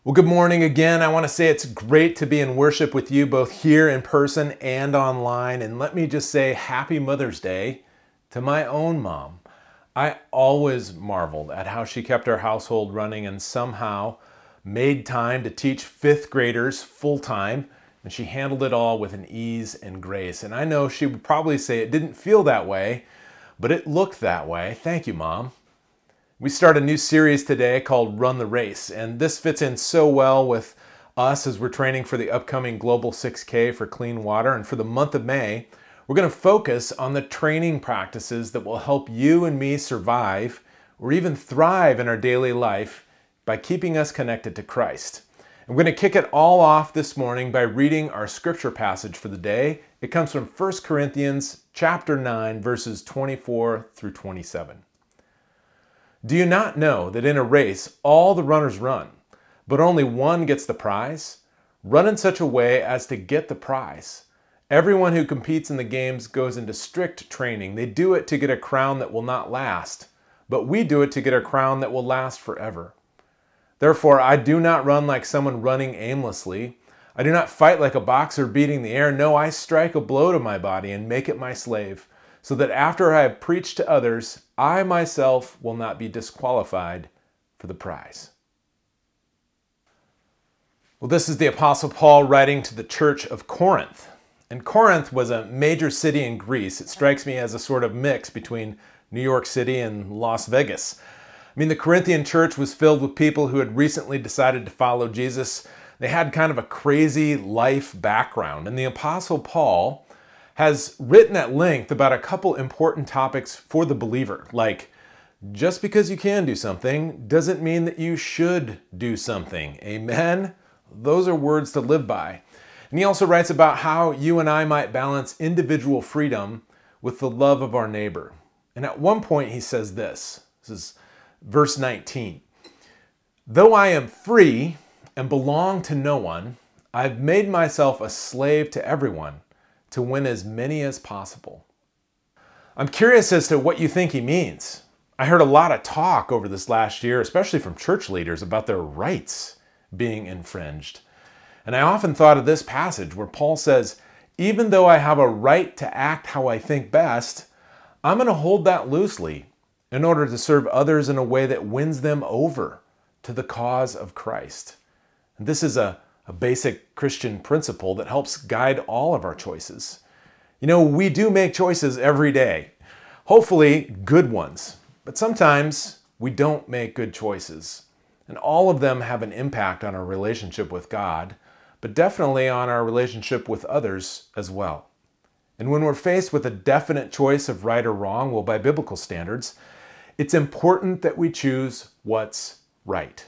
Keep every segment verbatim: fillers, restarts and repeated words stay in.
Well, good morning again. I want to say it's great to be in worship with you both here in person and online. And let me just say happy Mother's Day to my own mom. I always marveled at how she kept our household running and somehow made time to teach fifth graders full time. And she handled it all with an ease and grace. And I know she would probably say it didn't feel that way, but it looked that way. Thank you, Mom. We start a new series today called Run the Race, and this fits in so well with us as we're training for the upcoming Global six K for clean water. And for the month of May, we're going to focus on the training practices that will help you and me survive or even thrive in our daily life by keeping us connected to Christ. I'm going to kick it all off this morning by reading our scripture passage for the day. It comes from First Corinthians chapter nine, verses twenty-four through twenty-seven. Do you not know that in a race all the runners run, but only one gets the prize? Run in such a way as to get the prize. Everyone who competes in the games goes into strict training. They do it to get a crown that will not last, but we do it to get a crown that will last forever. Therefore, I do not run like someone running aimlessly. I do not fight like a boxer beating the air. No, I strike a blow to my body and make it my slave, so that after I have preached to others, I myself will not be disqualified for the prize. Well, this is the Apostle Paul writing to the church of Corinth. And Corinth was a major city in Greece. It strikes me as a sort of mix between New York City and Las Vegas. I mean, the Corinthian church was filled with people who had recently decided to follow Jesus. They had kind of a crazy life background. And the Apostle Paul has written at length about a couple important topics for the believer, like just because you can do something doesn't mean that you should do something. Amen? Those are words to live by. And he also writes about how you and I might balance individual freedom with the love of our neighbor. And at one point he says this, this is verse nineteen. Though I am free and belong to no one, I've made myself a slave to everyone to win as many as possible. I'm curious as to what you think he means. I heard a lot of talk over this last year, especially from church leaders, about their rights being infringed. And I often thought of this passage where Paul says, even though I have a right to act how I think best, I'm going to hold that loosely in order to serve others in a way that wins them over to the cause of Christ. And this is a A basic Christian principle that helps guide all of our choices. You know, we do make choices every day, hopefully good ones, but sometimes we don't make good choices. And all of them have an impact on our relationship with God, but definitely on our relationship with others as well. And when we're faced with a definite choice of right or wrong, well, by biblical standards, it's important that we choose what's right.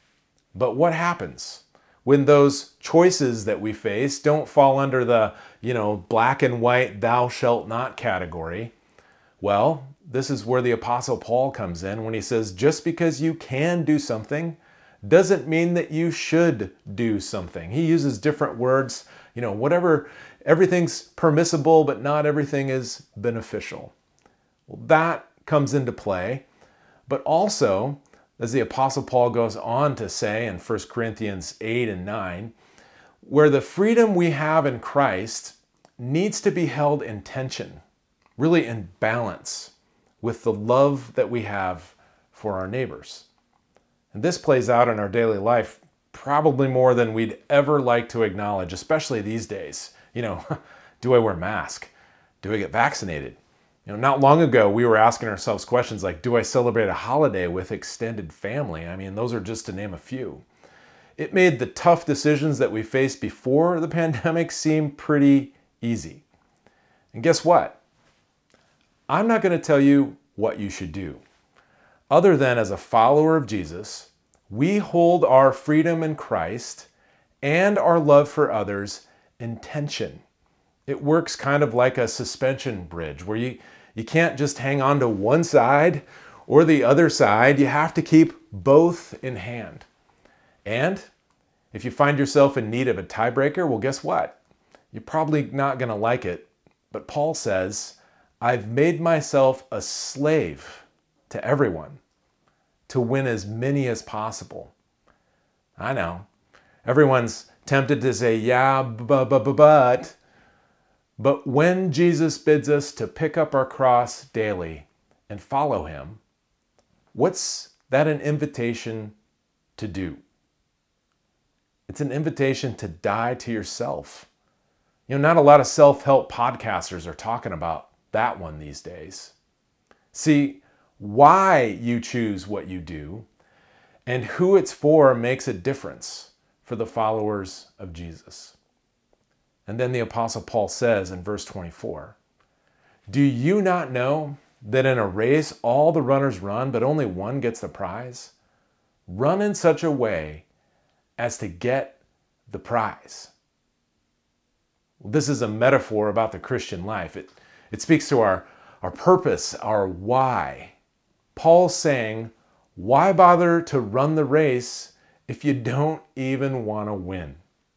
But what happens when those choices that we face don't fall under the, you know, black and white, thou shalt not category? Well, this is where the Apostle Paul comes in when he says, just because you can do something doesn't mean that you should do something. He uses different words, you know, whatever, everything's permissible, but not everything is beneficial. Well, that comes into play, but also, as the Apostle Paul goes on to say in First Corinthians eight and nine, where the freedom we have in Christ needs to be held in tension, really in balance with the love that we have for our neighbors. And this plays out in our daily life probably more than we'd ever like to acknowledge, especially these days. You know, do I wear a mask? Do I get vaccinated? You know, not long ago, we were asking ourselves questions like, do I celebrate a holiday with extended family? I mean, those are just to name a few. It made the tough decisions that we faced before the pandemic seem pretty easy. And guess what? I'm not going to tell you what you should do. Other than as a follower of Jesus, we hold our freedom in Christ and our love for others in tension. It works kind of like a suspension bridge where you You can't just hang on to one side or the other side. You have to keep both in hand. And if you find yourself in need of a tiebreaker, well, guess what? You're probably not going to like it. But Paul says, I've made myself a slave to everyone to win as many as possible. I know. Everyone's tempted to say, yeah, but, but, but. But when Jesus bids us to pick up our cross daily and follow him, what's that an invitation to do? It's an invitation to die to yourself. You know, not a lot of self-help podcasters are talking about that one these days. See, why you choose what you do and who it's for makes a difference for the followers of Jesus. And then the Apostle Paul says in verse twenty-four, do you not know that in a race all the runners run, but only one gets the prize? Run in such a way as to get the prize. Well, this is a metaphor about the Christian life. It, it speaks to our, our purpose, our why. Paul's saying, why bother to run the race if you don't even want to win?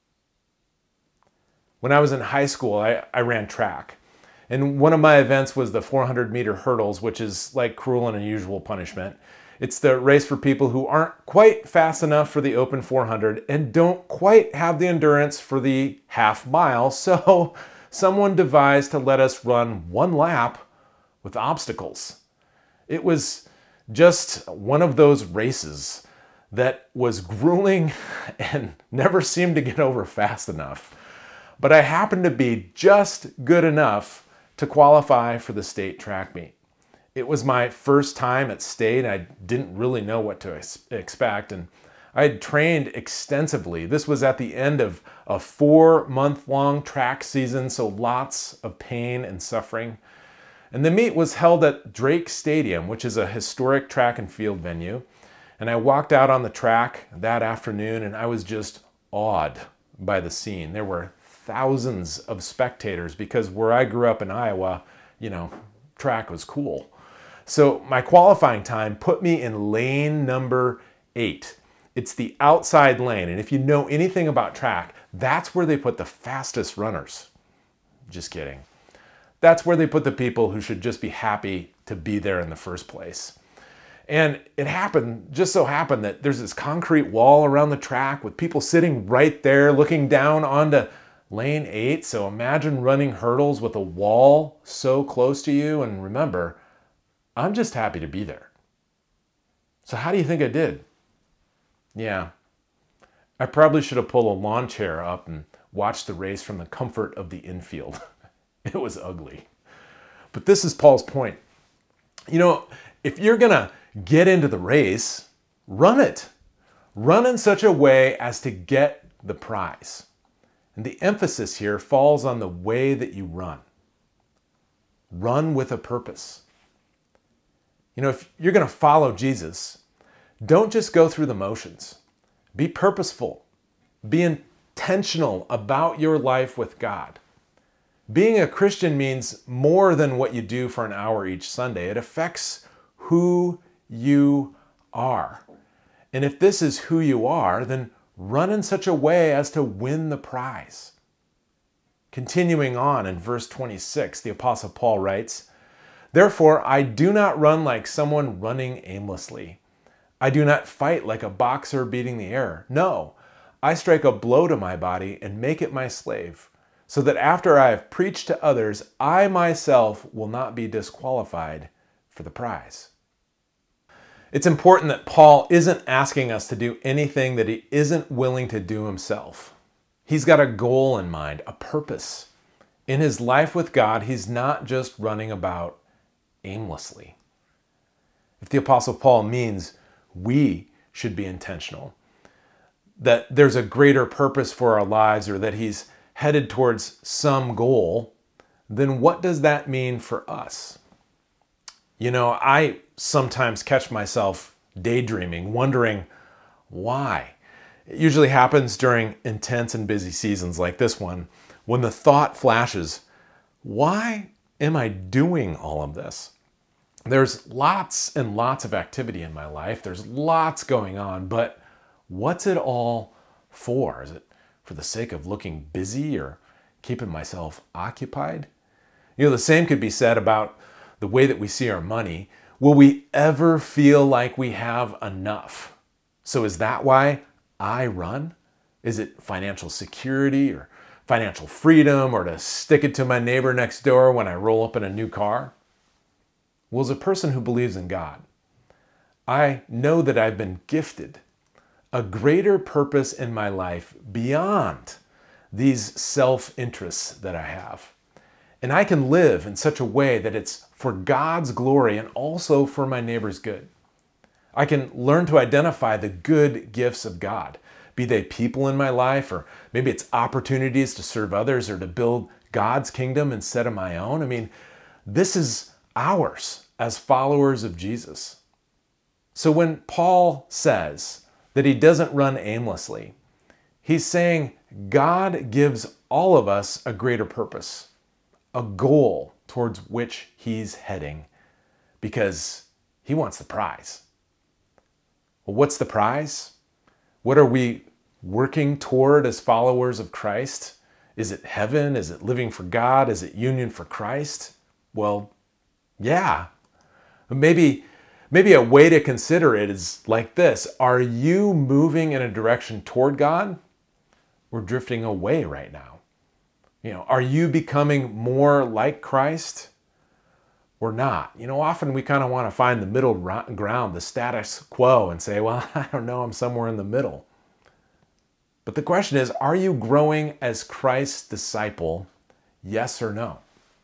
When I was in high school, I, I ran track. And one of my events was the four hundred meter hurdles, which is like cruel and unusual punishment. It's the race for people who aren't quite fast enough for the open four hundred and don't quite have the endurance for the half mile. So someone devised to let us run one lap with obstacles. It was just one of those races that was grueling and never seemed to get over fast enough. But I happened to be just good enough to qualify for the state track meet. It was my first time at state. I didn't really know what to expect, and I had trained extensively. This was at the end of a four-month-long track season, so lots of pain and suffering. And the meet was held at Drake Stadium, which is a historic track and field venue. And I walked out on the track that afternoon, and I was just awed by the scene. There were thousands of spectators because where I grew up in Iowa, you know, track was cool. So my qualifying time put me in lane number eight. It's the outside lane. And if you know anything about track, that's where they put the fastest runners. Just kidding. That's where they put the people who should just be happy to be there in the first place. And it happened, just so happened that there's this concrete wall around the track with people sitting right there looking down onto lane eight. So imagine running hurdles with a wall so close to you. And remember, I'm just happy to be there. So how do you think I did? Yeah, I probably should have pulled a lawn chair up and watched the race from the comfort of the infield. It was ugly. But this is Paul's point. You know, if you're going to get into the race, run it. Run in such a way as to get the prize. And the emphasis here falls on the way that you run. Run with a purpose. You know, if you're going to follow Jesus, don't just go through the motions. Be purposeful. Be intentional about your life with God. Being a Christian means more than what you do for an hour each Sunday. It affects who you are. And if this is who you are, then run in such a way as to win the prize. Continuing on in verse twenty-six, the Apostle Paul writes, therefore, I do not run like someone running aimlessly. I do not fight like a boxer beating the air. No, I strike a blow to my body and make it my slave, so that after I have preached to others, I myself will not be disqualified for the prize. It's important that Paul isn't asking us to do anything that he isn't willing to do himself. He's got a goal in mind, a purpose. In his life with God, he's not just running about aimlessly. If the Apostle Paul means we should be intentional, that there's a greater purpose for our lives, or that he's headed towards some goal, then what does that mean for us? You know, I sometimes catch myself daydreaming, wondering why. It usually happens during intense and busy seasons like this one, when the thought flashes, why am I doing all of this? There's lots and lots of activity in my life. There's lots going on, but what's it all for? Is it for the sake of looking busy or keeping myself occupied? You know, the same could be said about the way that we see our money. Will we ever feel like we have enough? So is that why I run? Is it financial security or financial freedom, or to stick it to my neighbor next door when I roll up in a new car? Well, as a person who believes in God, I know that I've been gifted a greater purpose in my life beyond these self-interests that I have. And I can live in such a way that it's for God's glory and also for my neighbor's good. I can learn to identify the good gifts of God, be they people in my life, or maybe it's opportunities to serve others or to build God's kingdom instead of my own. I mean, this is ours as followers of Jesus. So when Paul says that he doesn't run aimlessly, he's saying God gives all of us a greater purpose, a goal towards which he's heading, because he wants the prize. Well, what's the prize? What are we working toward as followers of Christ? Is it heaven? Is it living for God? Is it union for Christ? Well, yeah. Maybe, maybe a way to consider it is like this. Are you moving in a direction toward God? Or drifting away right now? You know, are you becoming more like Christ or not? You know, often we kind of want to find the middle ground, the status quo, and say, well, I don't know, I'm somewhere in the middle. But the question is, are you growing as Christ's disciple? Yes or no?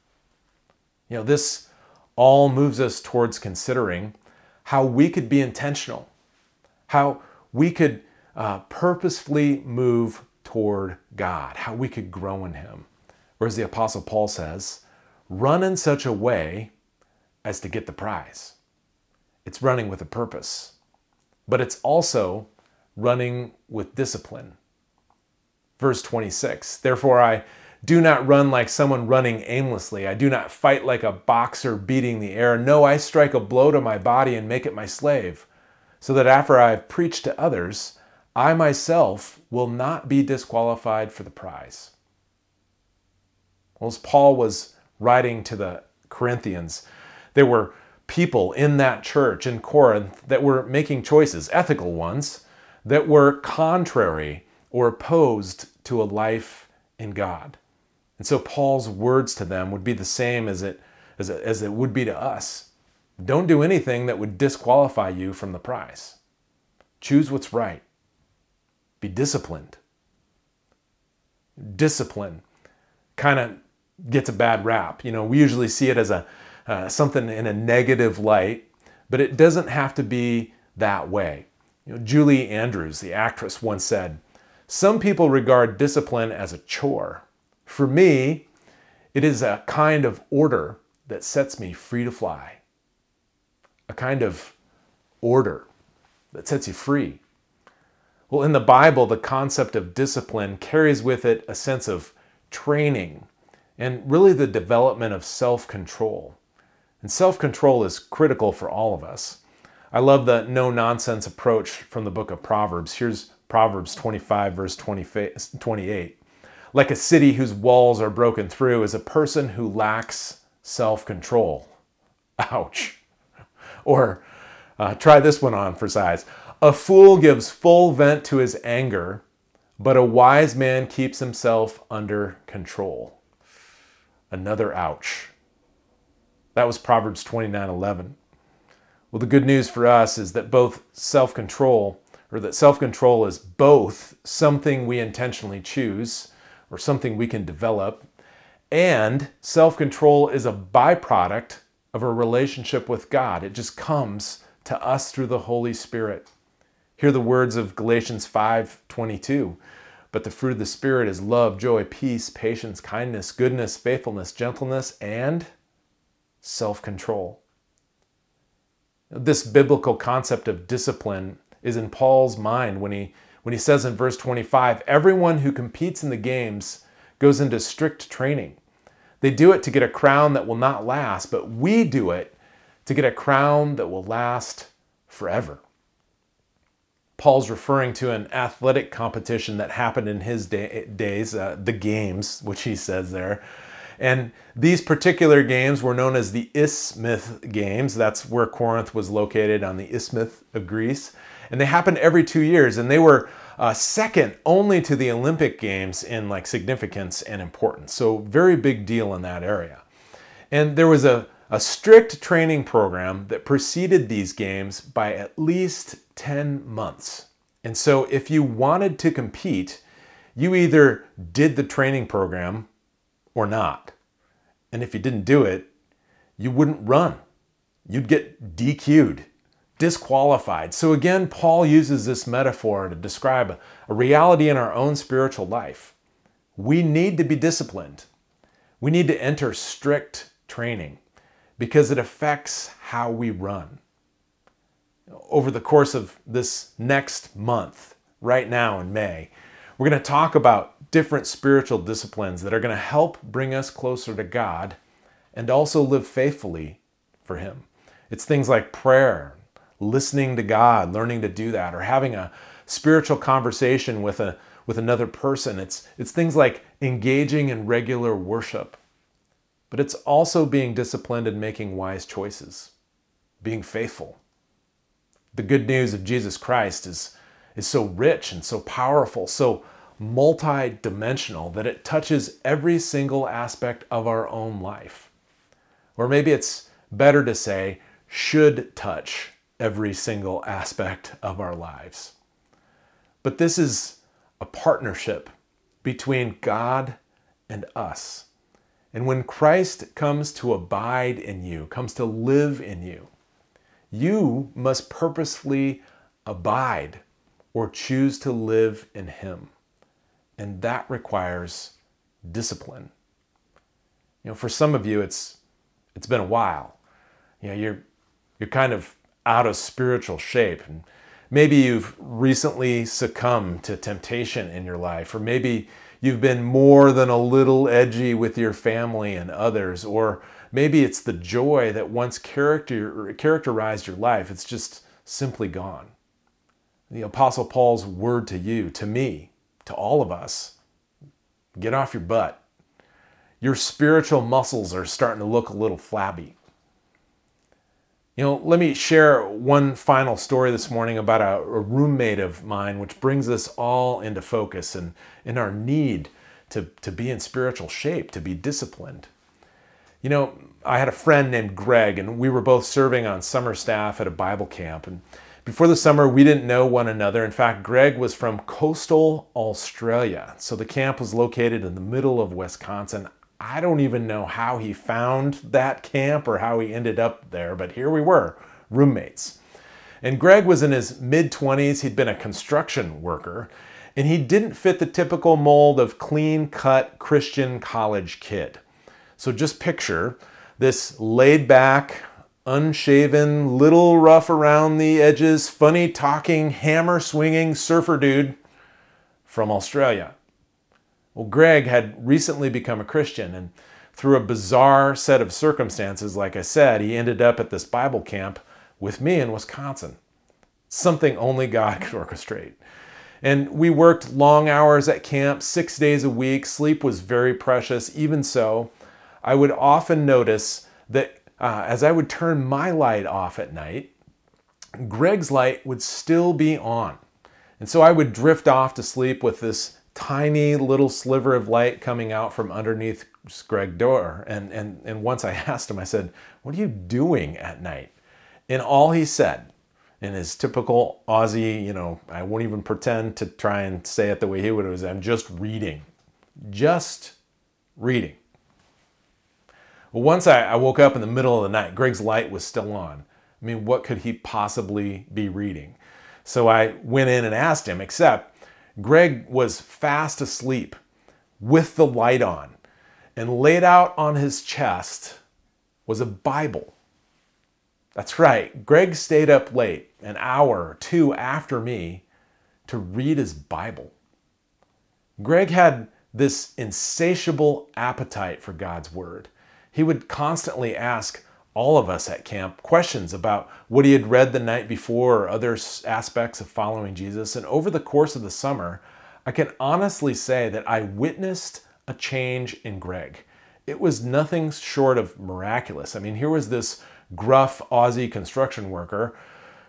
You know, this all moves us towards considering how we could be intentional, how we could uh, purposefully move toward God, how we could grow in him. Or as the Apostle Paul says, run in such a way as to get the prize. It's running with a purpose, but it's also running with discipline. Verse twenty-six, therefore I do not run like someone running aimlessly. I do not fight like a boxer beating the air. No, I strike a blow to my body and make it my slave, so that after I have preached to others, I myself will not be disqualified for the prize. Well, as Paul was writing to the Corinthians, there were people in that church in Corinth that were making choices, ethical ones, that were contrary or opposed to a life in God. And so Paul's words to them would be the same as it, as it, as it would be to us. Don't do anything that would disqualify you from the prize. Choose what's right. Be disciplined. Discipline kind of gets a bad rap. You know, we usually see it as a uh, something in a negative light, but it doesn't have to be that way. You know, Julie Andrews, the actress, once said, "Some people regard discipline as a chore. For me, it is a kind of order that sets me free to fly." A kind of order that sets you free. Well, in the Bible, the concept of discipline carries with it a sense of training and really the development of self-control. And self-control is critical for all of us. I love the no-nonsense approach from the book of Proverbs. Here's Proverbs twenty-five, verse twenty-eight. Like a city whose walls are broken through is a person who lacks self-control. Ouch. Or uh, try this one on for size. A fool gives full vent to his anger, but a wise man keeps himself under control. Another ouch. That was Proverbs twenty-nine eleven. Well, the good news for us is that both self-control, or that self-control is both something we intentionally choose, or something we can develop, and self-control is a byproduct of a relationship with God. It just comes to us through the Holy Spirit. Hear the words of Galatians five twenty-two. But the fruit of the Spirit is love, joy, peace, patience, kindness, goodness, faithfulness, gentleness, and self-control. This biblical concept of discipline is in Paul's mind when he, when he says in verse twenty-five, everyone who competes in the games goes into strict training. They do it to get a crown that will not last, but we do it to get a crown that will last forever. Paul's referring to an athletic competition that happened in his day, days, uh, the games, which he says there. And these particular games were known as the Isthmus Games. That's where Corinth was located, on the Isthmus of Greece. And they happened every two years. And they were Uh, second only to the Olympic Games in like significance and importance. So very big deal in that area. And there was a, a strict training program that preceded these games by at least ten months. And so if you wanted to compete, you either did the training program or not. And if you didn't do it, you wouldn't run. You'd get D Q'd, disqualified. So again, Paul uses this metaphor to describe a reality in our own spiritual life. We need to be disciplined. We need to enter strict training because it affects how we run. Over the course of this next month, right now in May, we're going to talk about different spiritual disciplines that are going to help bring us closer to God and also live faithfully for Him. It's things like prayer, listening to God, learning to do that, or having a spiritual conversation with a with another person. It's it's things like engaging in regular worship. But it's also being disciplined and making wise choices, being faithful. The good news of Jesus Christ is, is so rich and so powerful, so multi-dimensional that it touches every single aspect of our own life. Or maybe it's better to say, should touch every single aspect of our lives. But this is a partnership between God and us. And when Christ comes to abide in you, comes to live in you, you must purposefully abide or choose to live in Him. And that requires discipline. You know, for some of you, it's it's been a while. You know, you're you're kind of out of spiritual shape, and maybe you've recently succumbed to temptation in your life, or maybe you've been more than a little edgy with your family and others, or maybe it's the joy that once character, characterized your life. It's just simply gone. The Apostle Paul's word to you, to me, to all of us, get off your butt. Your spiritual muscles are starting to look a little flabby. You know, let me share one final story this morning about a, a roommate of mine, which brings us all into focus and in our need to, to be in spiritual shape, to be disciplined. You know, I had a friend named Greg, and we were both serving on summer staff at a Bible camp. And before the summer, we didn't know one another. In fact, Greg was from coastal Australia. So the camp was located in the middle of Wisconsin. I don't even know how he found that camp or how he ended up there, but here we were, roommates. And Greg was in his mid-twenties. He'd been a construction worker, and he didn't fit the typical mold of clean-cut Christian college kid. So just picture this laid-back, unshaven, little rough around the edges, funny-talking, hammer-swinging surfer dude from Australia. Well, Greg had recently become a Christian, and through a bizarre set of circumstances, like I said, he ended up at this Bible camp with me in Wisconsin. Something only God could orchestrate. And we worked long hours at camp, six days a week. Sleep was very precious. Even so, I would often notice that uh, as I would turn my light off at night, Greg's light would still be on. And so I would drift off to sleep with this tiny little sliver of light coming out from underneath Greg's door. And, and, and once I asked him, I said, "What are you doing at night?" And all he said, in his typical Aussie, you know, I won't even pretend to try and say it the way he would, was, "I'm just reading. Just reading." Well, once I, I woke up in the middle of the night, Greg's light was still on. I mean, what could he possibly be reading? So I went in and asked him, except Greg was fast asleep with the light on, and laid out on his chest was a Bible. That's right, Greg stayed up late, an hour or two after me, to read his Bible. Greg had this insatiable appetite for God's Word. He would constantly ask all of us at camp questions about what he had read the night before or other aspects of following Jesus. And over the course of the summer, I can honestly say that I witnessed a change in Greg. It was nothing short of miraculous. I mean, here was this gruff Aussie construction worker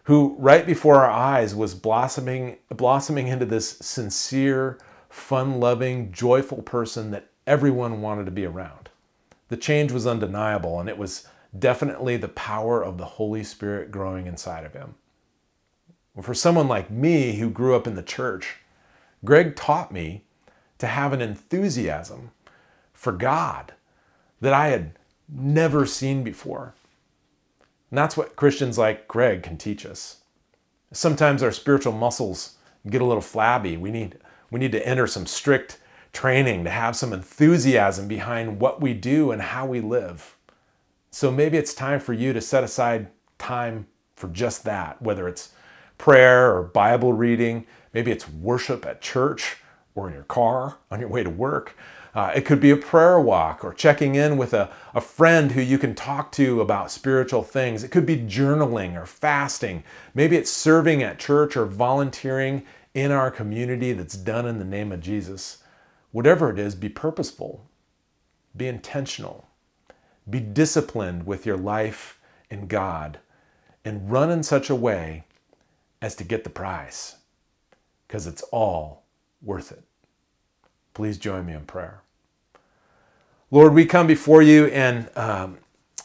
who right before our eyes was blossoming, blossoming into this sincere, fun-loving, joyful person that everyone wanted to be around. The change was undeniable, and it was definitely the power of the Holy Spirit growing inside of him. Well, for someone like me who grew up in the church, Greg taught me to have an enthusiasm for God that I had never seen before. And that's what Christians like Greg can teach us. Sometimes our spiritual muscles get a little flabby. We need, we need to enter some strict training to have some enthusiasm behind what we do and how we live. So maybe it's time for you to set aside time for just that, whether it's prayer or Bible reading, maybe it's worship at church or in your car on your way to work. Uh, it could be a prayer walk or checking in with a, a friend who you can talk to about spiritual things. It could be journaling or fasting. Maybe it's serving at church or volunteering in our community that's done in the name of Jesus. Whatever it is, be purposeful, be intentional, be disciplined with your life in God, and run in such a way as to get the prize, because it's all worth it. Please join me in prayer. Lord, we come before you and um,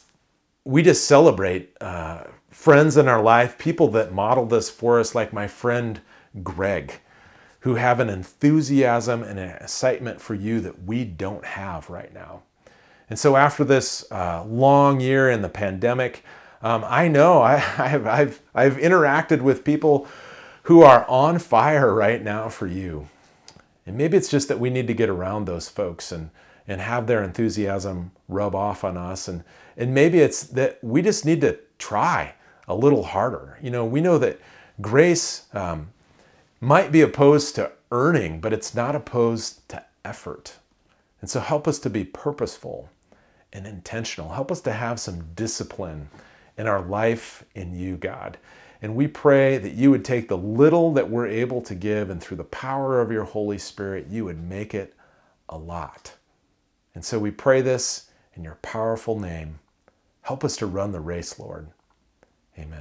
we just celebrate uh, friends in our life, people that model this for us, like my friend Greg, who have an enthusiasm and an excitement for you that we don't have right now. And so after this uh, long year in the pandemic, um, I know I, I've, I've, I've interacted with people who are on fire right now for you. And maybe it's just that we need to get around those folks and, and have their enthusiasm rub off on us. And, and maybe it's that we just need to try a little harder. You know, we know that grace um, might be opposed to earning, but it's not opposed to effort. And so help us to be purposeful and intentional. Help us to have some discipline in our life in you, God. And we pray that you would take the little that we're able to give, and through the power of your Holy Spirit, you would make it a lot. And so we pray this in your powerful name. Help us to run the race, Lord. Amen.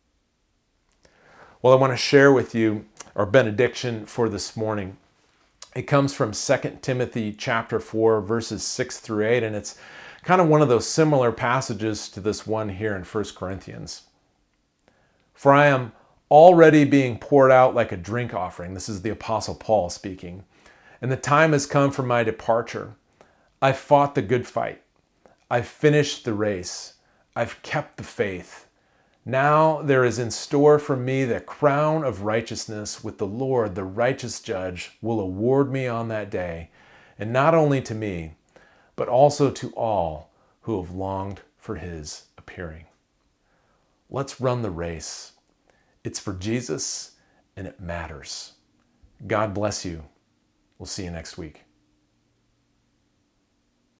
Well, I want to share with you our benediction for this morning. It comes from Second Timothy chapter four, verses six through eight, and it's kind of one of those similar passages to this one here in First Corinthians. For I am already being poured out like a drink offering. This is the Apostle Paul speaking. And the time has come for my departure. I've fought the good fight. I've finished the race. I've kept the faith. Now there is in store for me the crown of righteousness, with the Lord, the righteous judge, will award me on that day, and not only to me, but also to all who have longed for his appearing. Let's run the race. It's for Jesus, and it matters. God bless you. We'll see you next week.